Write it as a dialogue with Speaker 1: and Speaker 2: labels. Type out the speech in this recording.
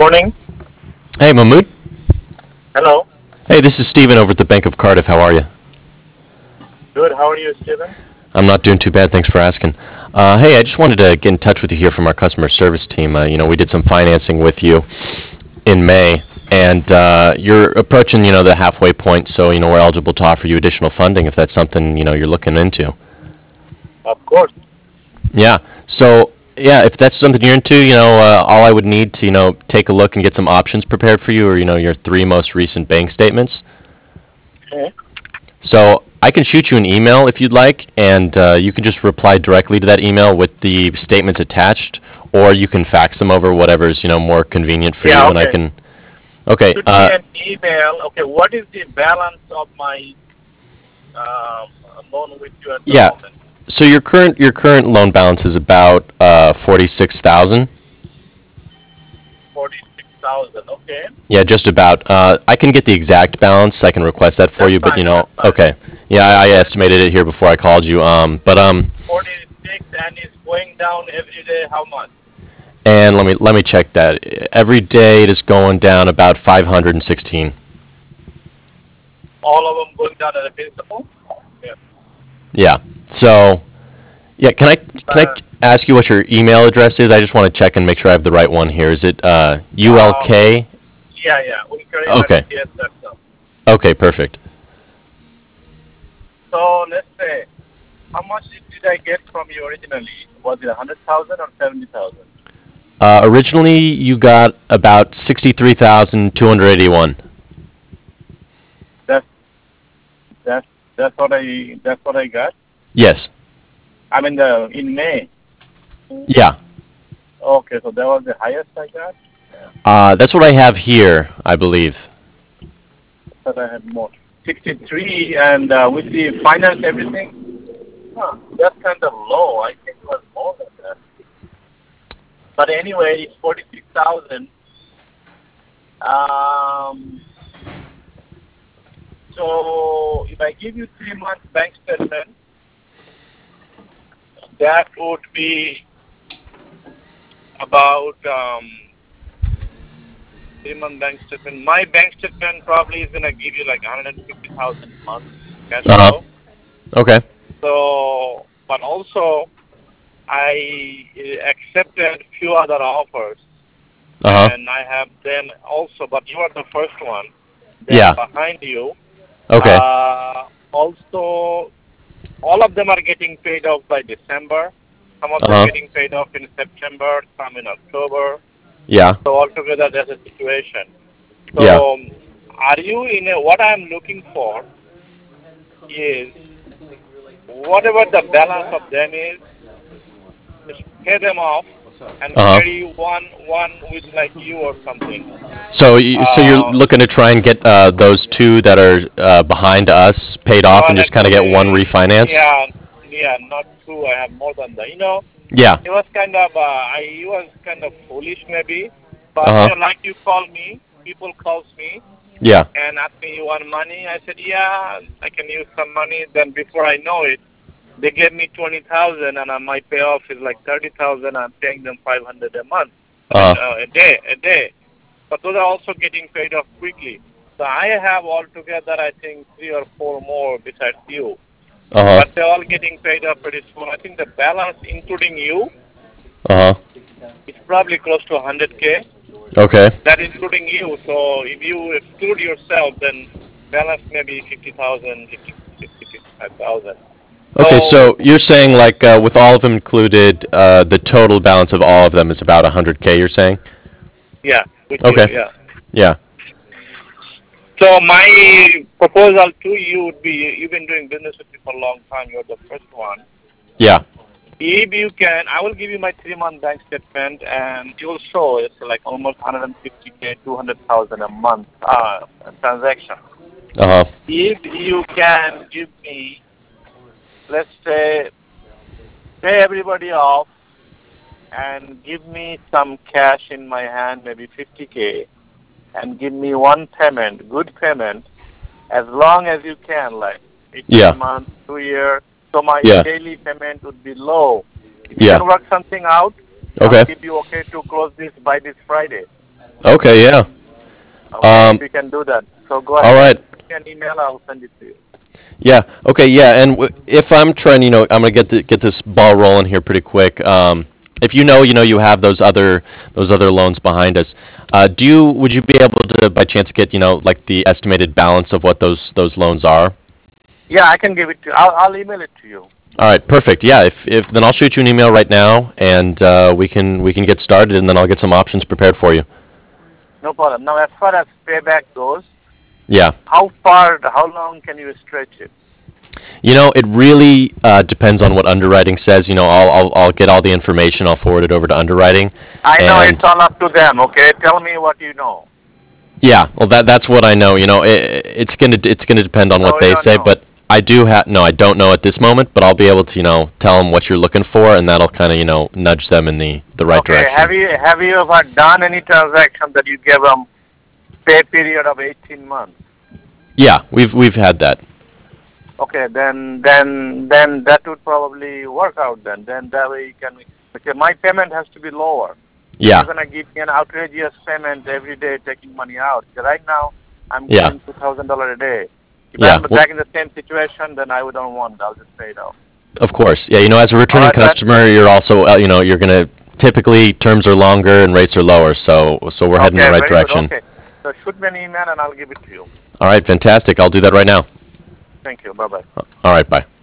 Speaker 1: morning.
Speaker 2: Hey, Mahmood.
Speaker 1: Hello.
Speaker 2: Hey, this is Steven over at the Bank of Cardiff. How are you?
Speaker 1: Good. How are you, Steven?
Speaker 2: I'm not doing too bad. Thanks for asking. Hey, I just wanted to get in touch with you here from our customer service team. We did some financing with you in May, and you're approaching, the halfway point, so, we're eligible to offer you additional funding if that's something, you're looking into.
Speaker 1: Of course.
Speaker 2: Yeah. So, yeah, if that's something you're into, all I would need to, take a look and get some options prepared for you are, your three most recent bank statements.
Speaker 1: Okay.
Speaker 2: So I can shoot you an email if you'd like, and you can just reply directly to that email with the statements attached, or you can fax them over, whatever's more convenient for
Speaker 1: Yeah.
Speaker 2: you, and I
Speaker 1: Okay.
Speaker 2: can. Okay.
Speaker 1: Shoot me an email. Okay. What is the balance of my um, loan with you at the
Speaker 2: Yeah.
Speaker 1: moment?
Speaker 2: So your current loan balance is about 46,000.
Speaker 1: 46,000. Okay.
Speaker 2: Yeah, just about. I can get the exact balance. I can request that for
Speaker 1: That's
Speaker 2: you, but
Speaker 1: fine. That's fine.
Speaker 2: okay. Yeah, I estimated it here before I called you. But
Speaker 1: 46 and it's going down every day. How much?
Speaker 2: and let me check that. Every day it is going down about 516.
Speaker 1: All of them going down at a principal? Yeah.
Speaker 2: Yeah. So, yeah, can I
Speaker 1: Uh,
Speaker 2: ask you what your email address is? I just want to check and make sure I have the right one here. Is it
Speaker 1: um,
Speaker 2: ULK?
Speaker 1: yeah, yeah. Ulkarim at
Speaker 2: Okay.
Speaker 1: CS.com.
Speaker 2: Okay, perfect.
Speaker 1: So let's say, how much did I get from you originally? Was it 100,000 or 70,000?
Speaker 2: Originally, you got about 63,281.
Speaker 1: That's that's what I got.
Speaker 2: Yes.
Speaker 1: I mean, in May.
Speaker 2: Yeah.
Speaker 1: Okay, so that was the highest I got. Yeah,
Speaker 2: That's what I have here, I believe.
Speaker 1: but I had more. 63, and with the finance everything, that's kind of low. I think it was more than that. But anyway, it's 46,000. Um, so if I give you 3 months bank statement, that would be about 3 month bank statement. My bank statement probably is gonna give you like 150,000 a month cash
Speaker 2: Uh huh.
Speaker 1: flow.
Speaker 2: Okay.
Speaker 1: So, but also I accepted few other offers,
Speaker 2: Uh huh.
Speaker 1: and I have them also. But you are the first one. Then
Speaker 2: Yeah.
Speaker 1: behind you,
Speaker 2: Okay.
Speaker 1: also all of them are getting paid off by December. Some of
Speaker 2: Uh
Speaker 1: them
Speaker 2: huh.
Speaker 1: getting paid off in September, some in October.
Speaker 2: Yeah.
Speaker 1: So altogether, there's a situation.
Speaker 2: Yeah.
Speaker 1: So, are you in a, what I'm looking for is whatever the balance of them is, just pay them off and
Speaker 2: Uh
Speaker 1: carry
Speaker 2: huh.
Speaker 1: one with like you or something.
Speaker 2: So you're
Speaker 1: Uh,
Speaker 2: looking to try and get those two that are behind us paid off and
Speaker 1: not
Speaker 2: just kind of get one
Speaker 1: actually,
Speaker 2: refinanced?
Speaker 1: yeah, yeah, not true. I have more than that.
Speaker 2: Yeah.
Speaker 1: It was kind of, he was kind of foolish maybe, but
Speaker 2: Uh huh.
Speaker 1: like you call me, people calls me
Speaker 2: Yeah.
Speaker 1: and ask me, you want money? I said, yeah, I can use some money. Then before I know it, they gave me 20,000, and my payoff is like 30,000. I'm paying them 500 a month. I mean,
Speaker 2: Uh huh.
Speaker 1: a day. But those are also getting paid off quickly. So I have altogether, I think, three or four more besides you.
Speaker 2: Uh
Speaker 1: But they're
Speaker 2: huh.
Speaker 1: all getting paid off pretty soon. I think the balance, including you,
Speaker 2: Uh huh.
Speaker 1: is probably close to 100K.
Speaker 2: Okay.
Speaker 1: That including you. So if you exclude yourself, then balance maybe 50,000, 55,000.
Speaker 2: Okay,
Speaker 1: So
Speaker 2: so you're saying like with all of them included, the total balance of all of them is about 100K, you're saying?
Speaker 1: yeah, with you,
Speaker 2: Okay.
Speaker 1: yeah.
Speaker 2: Yeah.
Speaker 1: So my proposal to you would be, you've been doing business with me for a long time. You're the first one.
Speaker 2: Yeah.
Speaker 1: If you can, I will give you my 3 month bank statement, and it will show it's like almost 150K, 200,000 a month transaction.
Speaker 2: Uh huh.
Speaker 1: If you can give me, let's say, pay everybody off and give me some cash in my hand, maybe 50K, and give me one payment, good payment, as long as you can, like
Speaker 2: Yeah.
Speaker 1: 18 months, 2 years. So my
Speaker 2: Yeah.
Speaker 1: daily payment would be low. If you
Speaker 2: Yeah.
Speaker 1: can work something out, I will
Speaker 2: Okay.
Speaker 1: give you okay to close this by this Friday.
Speaker 2: Okay, yeah.
Speaker 1: Okay, if you can do that. So go
Speaker 2: All
Speaker 1: ahead.
Speaker 2: right.
Speaker 1: Send me an email. I'll send it to you.
Speaker 2: Yeah. Okay. Yeah. And if I'm trying, I'm gonna get this ball rolling here pretty quick. If you have those other loans behind us, would you be able to by chance get like the estimated balance of what those loans are?
Speaker 1: Yeah, I can give it to you. I'll email it to you.
Speaker 2: All right. Perfect. Yeah. If then I'll shoot you an email right now, and we can get started, and then I'll get some options prepared for you.
Speaker 1: No problem. Now, as far as payback goes,
Speaker 2: Yeah.
Speaker 1: how long can you stretch it?
Speaker 2: It really depends on what underwriting says. I'll get all the information. I'll forward it over to underwriting,
Speaker 1: I know it's
Speaker 2: and
Speaker 1: all up to them, okay? Tell me what you know.
Speaker 2: yeah, well, that's what I know. It's gonna depend on
Speaker 1: Oh,
Speaker 2: what
Speaker 1: you
Speaker 2: they
Speaker 1: don't
Speaker 2: say,
Speaker 1: know.
Speaker 2: but I do have no. I don't know at this moment, but I'll be able to tell them what you're looking for, and that'll kind of nudge them in the right
Speaker 1: Okay,
Speaker 2: direction.
Speaker 1: have you ever done any transaction that you gave them pay period of 18 months?
Speaker 2: Yeah, we've had that.
Speaker 1: Okay, then that would probably work out then. Then that way you can, okay, my payment has to be lower. If you're
Speaker 2: Yeah,
Speaker 1: gonna give me an outrageous payment every day taking money out, right now I'm
Speaker 2: yeah,
Speaker 1: giving $2,000 a day. If
Speaker 2: yeah.
Speaker 1: I'm
Speaker 2: Well,
Speaker 1: back in the same situation, then I would don't want it. I'll just pay it off.
Speaker 2: of course. Yeah, as a
Speaker 1: All
Speaker 2: returning
Speaker 1: right, man.
Speaker 2: customer, you're also you're gonna typically terms are longer and rates are lower, so we're heading in the
Speaker 1: Okay,
Speaker 2: right
Speaker 1: very good.
Speaker 2: direction.
Speaker 1: Okay, so shoot me an email and I'll give it to you.
Speaker 2: All right, fantastic. I'll do that right now.
Speaker 1: Thank you. Bye bye.
Speaker 2: All right, bye.